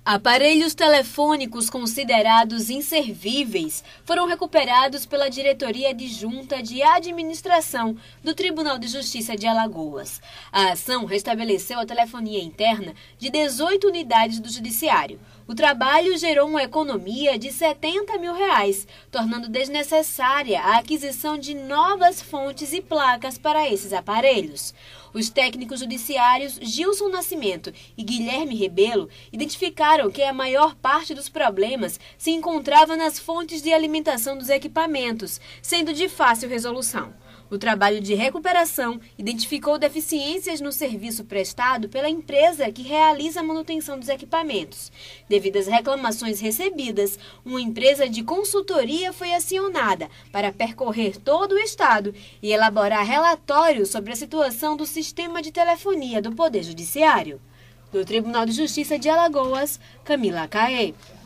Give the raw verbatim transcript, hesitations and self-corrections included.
Aparelhos telefônicos considerados inservíveis foram recuperados pela Diretoria Adjunta de Administração do Tribunal de Justiça de Alagoas. A ação restabeleceu a telefonia interna de dezoito unidades do Judiciário. O trabalho gerou uma economia de setenta mil reais, tornando desnecessária a aquisição de novas fontes e placas para esses aparelhos. Os técnicos judiciários Gilson Nascimento e Guilherme Rebelo identificaram que a maior parte dos problemas se encontrava nas fontes de alimentação dos equipamentos, sendo de fácil resolução. O trabalho de recuperação identificou deficiências no serviço prestado pela empresa que realiza a manutenção dos equipamentos. Devido às reclamações recebidas, uma empresa de consultoria foi acionada para percorrer todo o estado e elaborar relatórios sobre a situação do sistema de telefonia do Poder Judiciário. Do Tribunal de Justiça de Alagoas, Camila Caê.